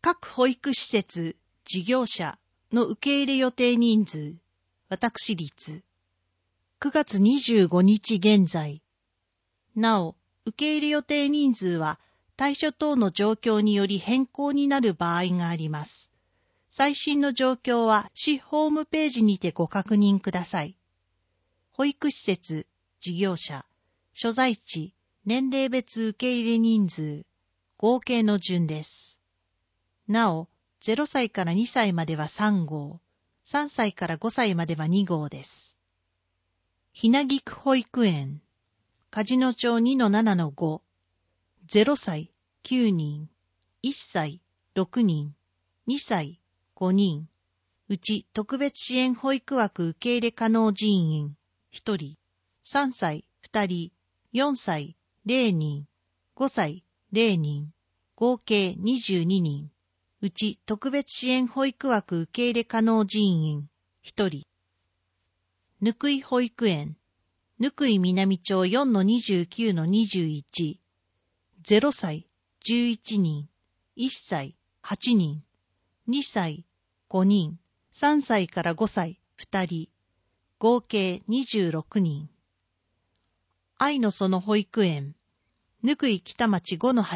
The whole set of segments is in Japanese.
各保育施設、事業者の受け入れ予定人数、私立。9月25日現在。なお、受け入れ予定人数は、対処等の状況により変更になる場合があります。最新の状況は市ホームページにてご確認ください。保育施設、事業者、所在地、年齢別受け入れ人数、合計の順です。なお、0歳から2歳までは3号、3歳から5歳までは2号です。ひなぎく保育園、梶野町 2-7-5、0歳9人、1歳6人、2歳5人、うち特別支援保育枠受け入れ可能人員1人、3歳2人、4歳0人、5歳0人、合計22人、うち特別支援保育枠受け入れ可能人員1人。ぬくい保育園、ぬくい南町 4-29-21、0歳11人、1歳8人、2歳5人、3歳から5歳2人、合計26人。愛の園保育園、ぬくい北町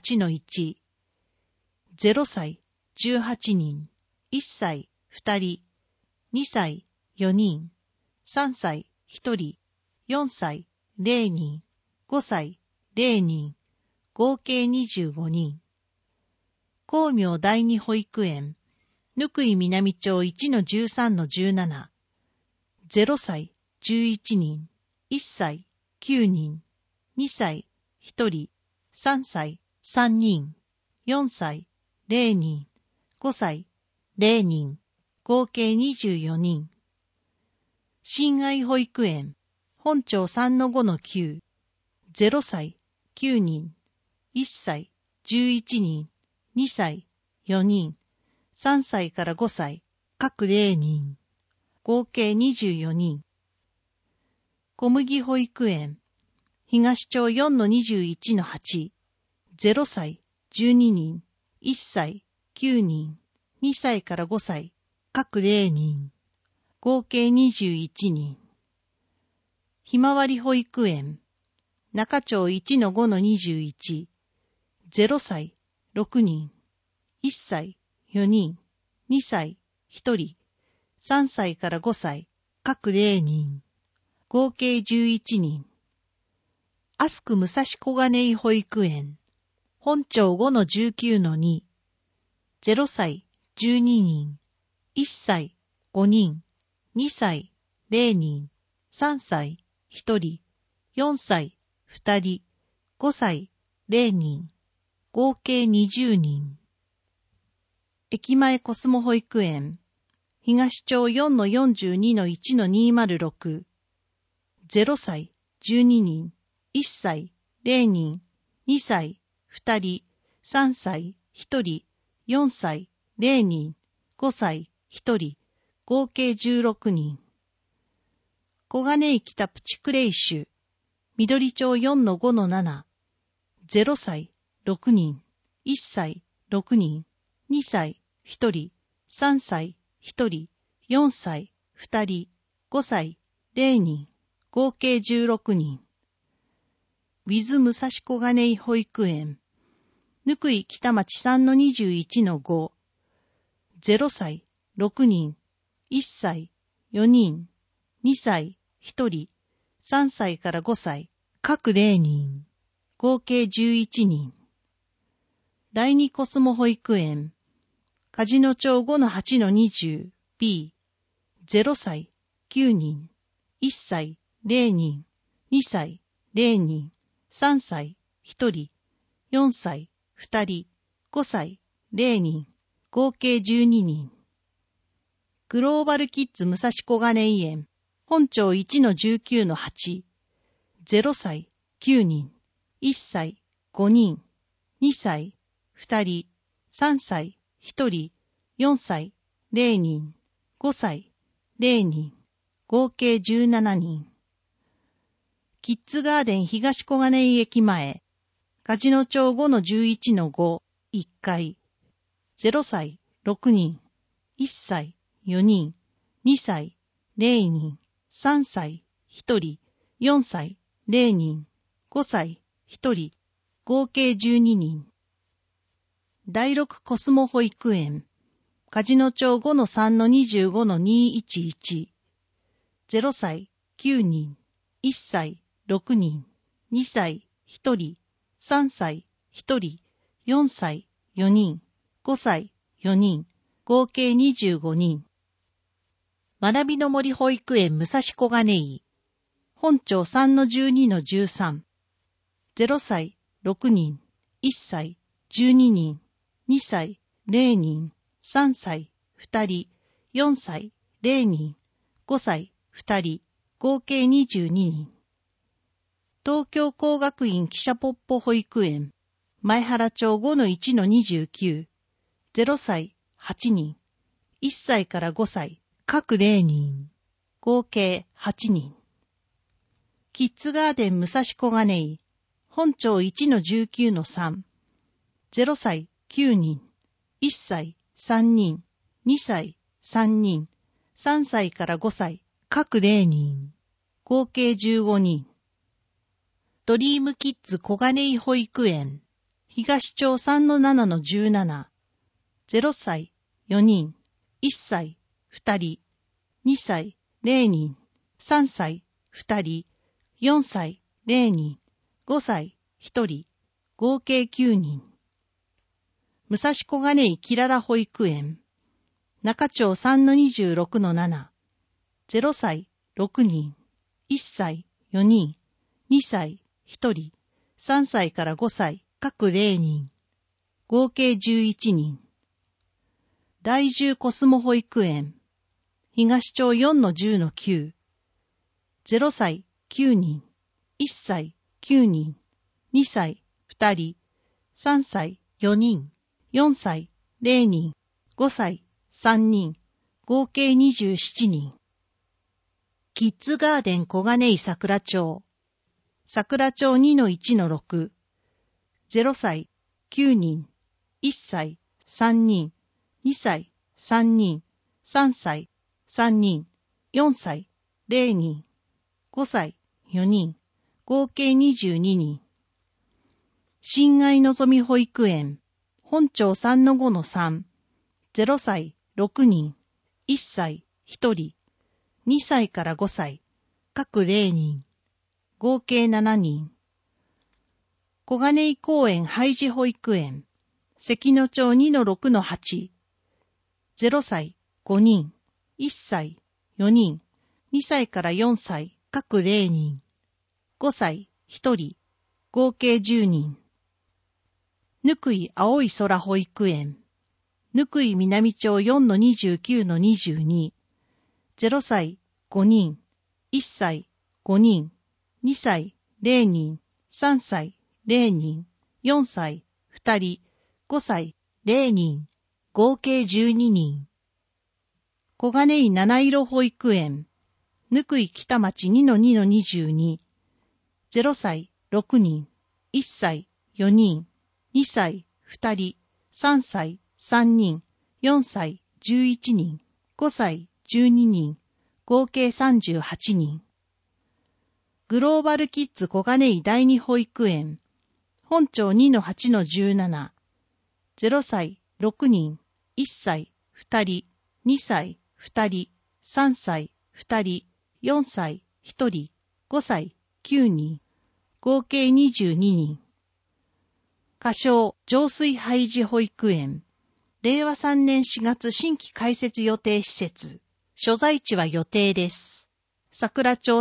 5-8-1、0歳18人、1歳2人、2歳4人、3歳1人、4歳0人、5歳0人、合計25人。光明第二保育園、ぬくい南町 1-13-17、0歳11人、1歳9人、2歳1人、3歳3人、4歳0人、5歳0人、合計24人。親愛保育園、本町 3-5-9、0歳9人、1歳11人、2歳4人、3歳から5歳、各0人、合計24人。小麦保育園、東町 4-21-8、0歳12人、1歳9人、2歳から5歳、各0人、合計21人。ひまわり保育園、中町 1-5-21、0歳6人、1歳4人、2歳1人、3歳から5歳、各0人、合計11人。アスク武蔵小金井保育園、本町 5-19-2、0歳12人、1歳5人、2歳0人、3歳1人、4歳2人、5歳0人、合計20人。駅前コスモ保育園、東町 4-42-1-206、0歳12人、1歳0人、2歳2人、3歳1人、4歳0人、5歳1人、合計16人。小金井北プチクレイシュ、緑町 4-5-7、0歳6人、1歳6人、2歳1人、3歳1人、4歳2人、5歳0人、合計16人。ウィズ武蔵小金井保育園、ぬくい北町 3-21-5、0歳6人、1歳4人、2歳1人、3歳から5歳、各0人、合計11人。第二コスモ保育園、梶野町 5-8-20B、0歳9人、1歳0人、2歳0人、3歳1人、4歳2人、5歳0人、合計12人。グローバルキッズ武蔵小金井園、本町 1-19-8、0歳9人、1歳5人、2歳2人、3歳1人、4歳0人、5歳0人、合計17人。キッズガーデン東小金井駅前、梶野町 5-11-5、1階、 0歳6人、1歳4人、2歳0人、3歳1人、4歳0人、5歳1人、合計12人。第6コスモ保育園、梶野町 5-3-25-211、0歳9人、1歳6人、2歳1人、3歳1人、4歳4人、5歳4人、合計25人。学びの森保育園武蔵小金井、本町 3-12-13、0歳6人、1歳12人、2歳0人、3歳2人、4歳0人、5歳2人、合計22人。東京工学院記者ポッポ保育園、前原町 5-1-29、0歳8人、1歳から5歳、各0人、合計8人。キッズガーデン武蔵小金井、本町 1-19-3、0歳9人、1歳3人、2歳3人、3歳から5歳、各0人、合計15人。ドリームキッズ小金井保育園、東町 3-7-17、0歳4人、1歳2人、2歳0人、3歳2人、4歳0人、5歳1人、合計9人。武蔵小金井きらら保育園、中町 3-26-7、0歳6人、1歳4人、2歳1人、3歳から5歳、各0人、合計11人。第10コスモ保育園、東町 4-10-9、0歳9人、1歳9人、2歳2人、3歳4人、4歳0人、5歳3人、合計27人。キッズガーデン小金井桜町、桜町 2-1-6、0歳9人、1歳3人、2歳3人、3歳3人、4歳0人、5歳4人、合計22人。親愛のぞみ保育園、本町 3-5-3、0歳6人、1歳1人、2歳から5歳、各0人、合計7人。小金井公園ハイジ保育園、関野町 2-6-8、0歳5人、1歳4人、2歳から4歳、各0人、5歳1人、合計10人。ぬくい青い空保育園、ぬくい南町 4-29-22、0歳5人、1歳5人、2歳0人、3歳0人、4歳2人、5歳0人、合計12人。小金井七色保育園、ぬくい北町 2-2-22、0歳6人、1歳4人、2歳2人、3歳3人、4歳11人、5歳12人、合計38人。グローバルキッズ小金井第二保育園、本町 2-8-17、0歳6人、1歳2人、2歳2人、3歳2人、4歳1人、5歳9人、合計22人。仮称上水ハイジ保育園、令和3年4月新規開設予定施設、所在地は予定です。桜町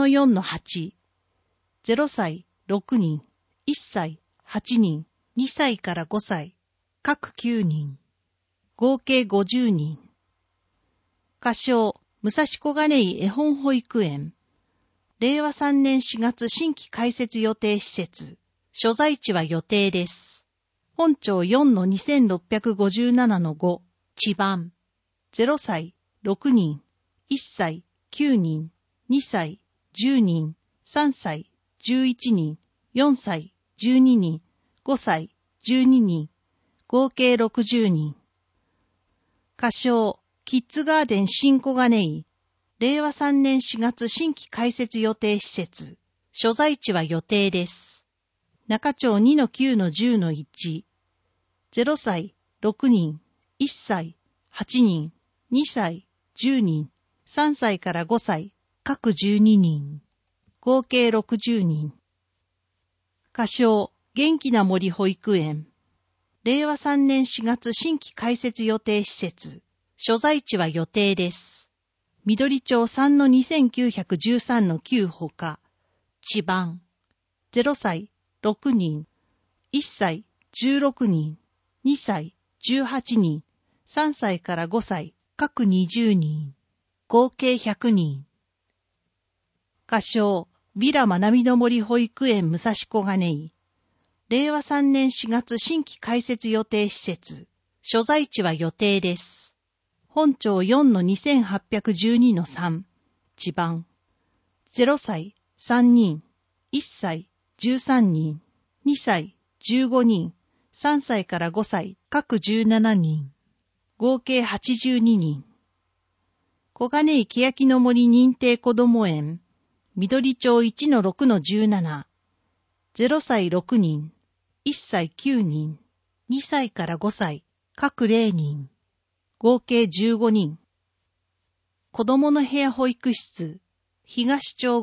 3-4-8、0歳6人、1歳8人、2歳から5歳、各9人、合計50人。仮称武蔵小金井絵本保育園、令和3年4月新規開設予定施設、所在地は予定です。本町 4-2657-5、地番、0歳6人、1歳9人、2歳10人、3歳11人、4歳12人、5歳12人、合計60人。 仮称、キッズガーデン新小金井、令和3年4月新規開設予定施設、所在地は予定です。中町 2-9-10-1、0歳、6人、1歳、8人、2歳、10人、3歳から5歳、各12人、合計60人。仮称、元気な森保育園、令和3年4月新規開設予定施設、所在地は予定です。緑町 3-2913-9 ほか、地番、0歳、6人、1歳、16人、2歳、18人、3歳から5歳、各20人、合計100人。仮称、ヴィラまなみの森保育園武蔵小金井、令和3年4月新規開設予定施設、所在地は予定です。本町 4-2812-3、地番、0歳、3人、1歳、13人、2歳、15人、3歳から5歳、各17人、合計82人。小金井欅の森認定こども園、緑町 1-6-17、0歳6人、1歳9人、2歳から5歳、各0人、合計15人。子供の部屋保育室、東町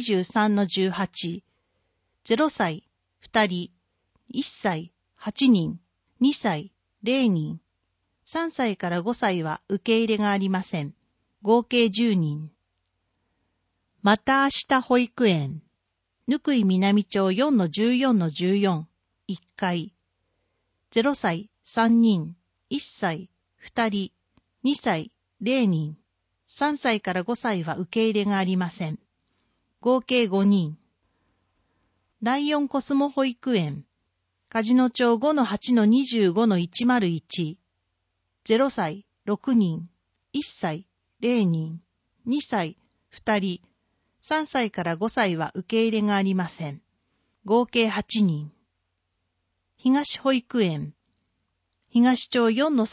5-23-18、0歳、2人、1歳、8人、2歳、0人、3歳から5歳は受け入れがありません。合計10人。また明日保育園、ぬ井南町 4-14-14、1階、0歳、3人、1歳、2人、2歳、0人、3歳から5歳は受け入れがありません。合計5人。第4コスモ保育園、梶野町 5-8-25-101、0歳、6人、1歳、0人、2歳、2人、3歳から5歳は受け入れがありません。合計8人。東保育園、東町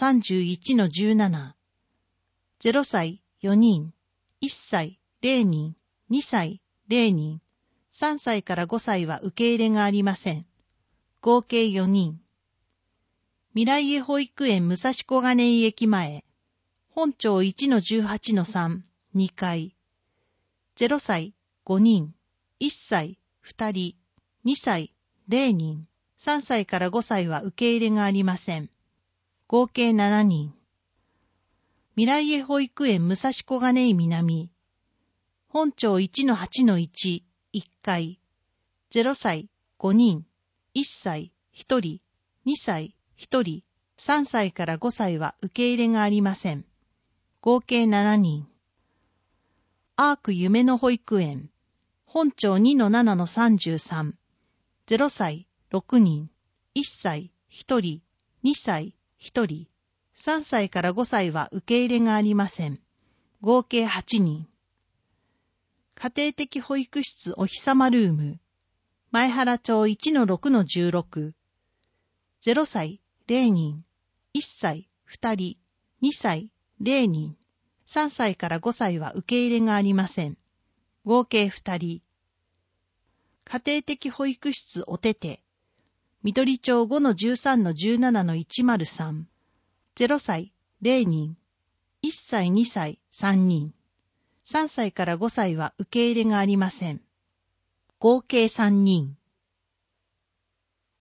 4-31-17、0歳、4人、1歳、0人、2歳、0人、3歳から5歳は受け入れがありません。合計4人。未来へ保育園武蔵小金井駅前、本町 1-18-3、2階、0歳、5人、1歳、2人、2歳、0人、3歳から5歳は受け入れがありません。合計7人。未来へ保育園武蔵小金井南、本町 1-8-1、1階、0歳、5人、1歳、1人、2歳、1人、3歳から5歳は受け入れがありません。合計7人。アーク夢の保育園、本町 2-7-33、0歳、6人、1歳、1人、2歳、1人、3歳から5歳は受け入れがありません。合計8人。家庭的保育室おひさまルーム、前原町 1-6-16、0歳、0人、1歳、2人、2歳、0人、3歳から5歳は受け入れがありません。合計2人。家庭的保育室おてて、緑町 5-13-17-103、0歳、0人、1歳、2歳、3人、3歳から5歳は受け入れがありません。合計3人。